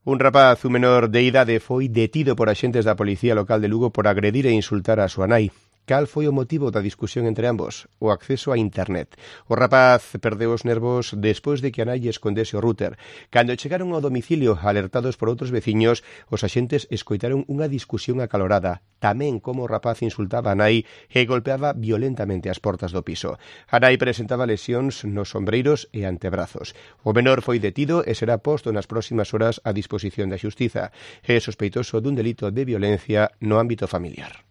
Un rapaz, un menor de idade, foi detido por axentes da Policía Local de Lugo por agredir e insultar a súa nai. Cal foi o motivo da discusión entre ambos? O acceso a internet. O rapaz perdeu os nervos despois de que a nai escondese o router. Cando chegaron ao domicilio, alertados por outros veciños, os axentes escoitaron unha discusión acalorada. Tamén como o rapaz insultaba a nai e golpeaba violentamente as portas do piso. A nai presentaba lesións nos ombreiros e antebrazos. O menor foi detido e será posto nas próximas horas a disposición da xustiza. É sospeitoso dun delito de violencia no ámbito familiar.